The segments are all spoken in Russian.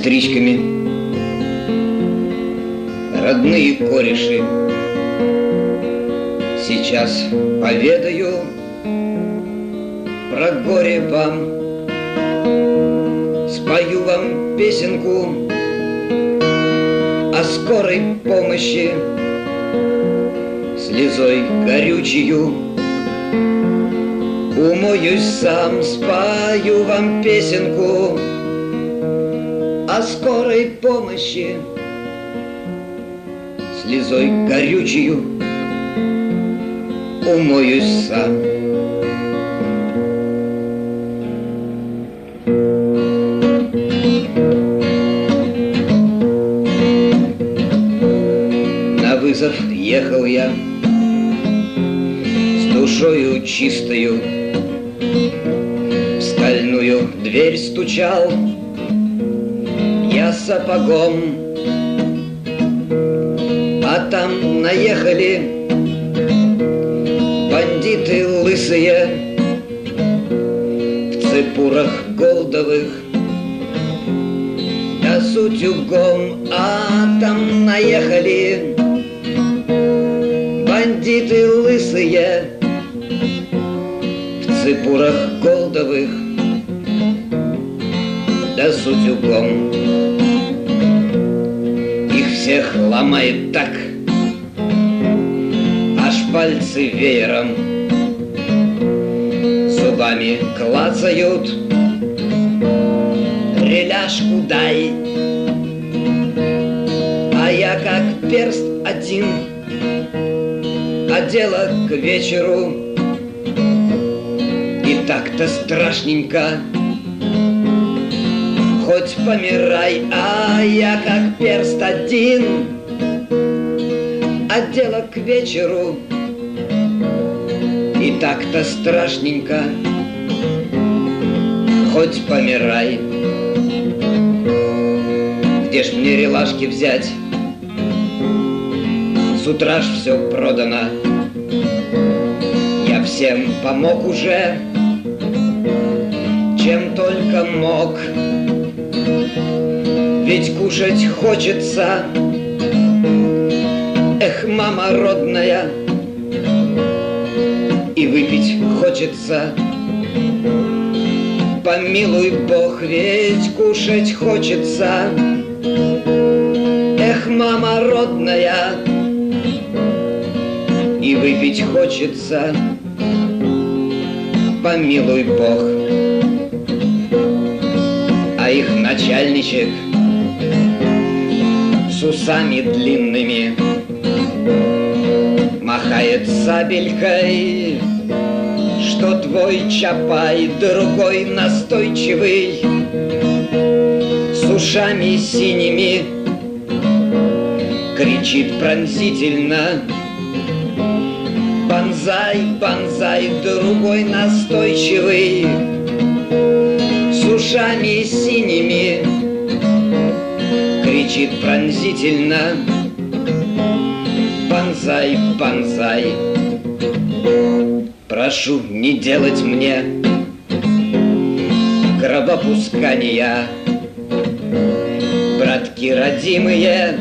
сестричками, родные кореши. Сейчас поведаю про горе вам, спою вам песенку о скорой помощи, слезой горючую умоюсь сам, спою вам песенку о скорой помощи, слезой горючую умоюсь сам. На вызов ехал я с душою чистою, в стальную дверь стучал я сапогом, а там наехали бандиты лысые в цепурах голдовых да с утюгом, а там наехали бандиты лысые в цепурах голдовых да с утюгом. Их всех ломает так, аж пальцы веером зубами клацают. Реляшку дай, а я как перст один, а дело к вечеру. И так-то страшненько, хоть помирай, а я как перст один, а дело к вечеру. И так-то страшненько, хоть помирай. Где ж мне релашки взять? С утра ж все продано. Я всем помог уже, чем только мог. Ведь кушать хочется, эх, мама родная, и выпить хочется. Помилуй Бог, ведь кушать хочется, эх, мама родная, и выпить хочется. Помилуй Бог. А их начальничек с усами длинными махает сабелькой, что твой Чапай, другой настойчивый, с ушами синими кричит пронзительно: бонзай, бонзай, другой настойчивый, с ушами синими кричит пронзительно: бонзай, бонзай. Прошу не делать мне кровопускания, братки родимые,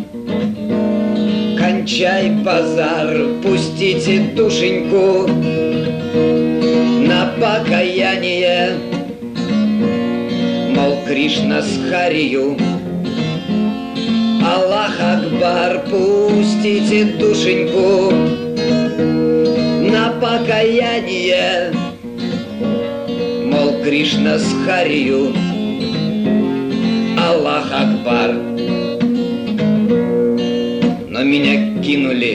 кончай базар, пустите душеньку на покаяние. Мол, Кришна с Харию, Аллах Акбар, пустите душеньку на покаяние. Мол, Кришна с Харию, Аллах Акбар. Но меня кинули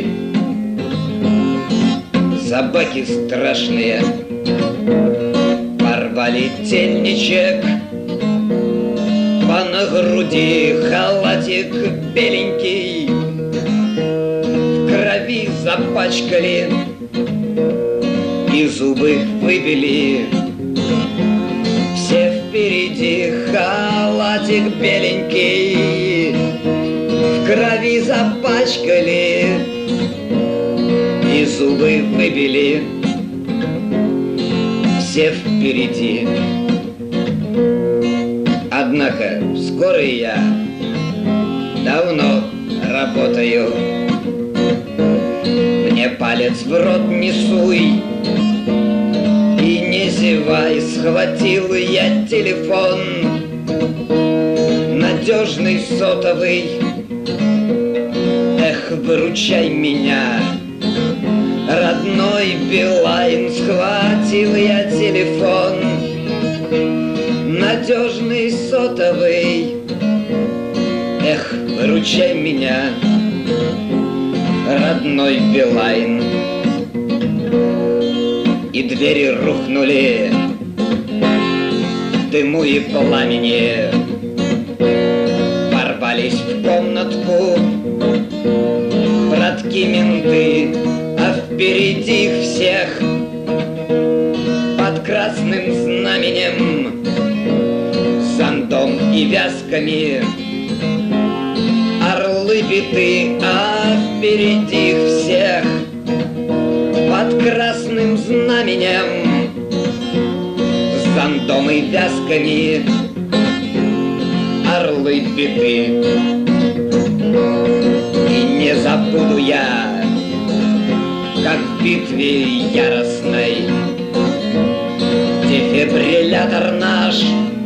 собаки страшные, порвали тельничек, по на груди халатик беленький, в крови запачкали и зубы выбили. Все впереди, халатик беленький, в крови запачкали и зубы выбили. Все впереди. Однако скоро я давно работаю. Мне палец в рот не суй и не зевай. Схватил я телефон, надежный сотовый. Эх, выручай меня, родной Билайн. Схватил я телефон, надежный сотовый. Эх, выручай меня, родной Билайн. И двери рухнули в дыму и пламени. Ворвались в комнатку братки менты, а впереди их всех под красным знаменем, зонтом и вязками орлы биты, а впереди их всех под красным знаменем, зонтом и вязками орлы биты. И не забуду я, как в битве яростной дефибриллятор наш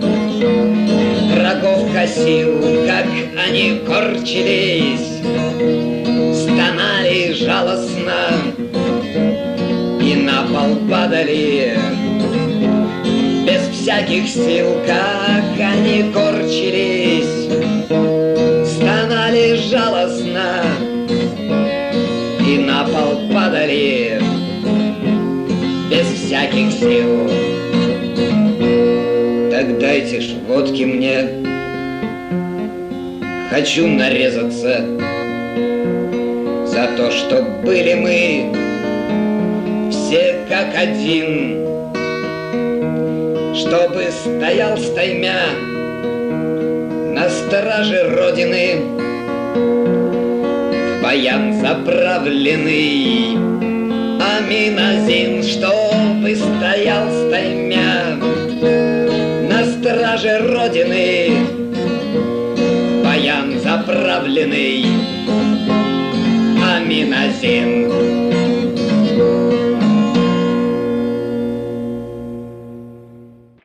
врагов косил, как они корчились, стонали жалостно и на пол падали без всяких сил, как они корчились, стонали жалостно и на пол падали без всяких сил. Так дайте ж водки мне, хочу нарезаться за то, что были мы все как один, чтобы стоял стаймя на страже Родины, в баян заправленный Амин один, чтобы стоял стаймя на страже Родины, баян заправленный Амин один.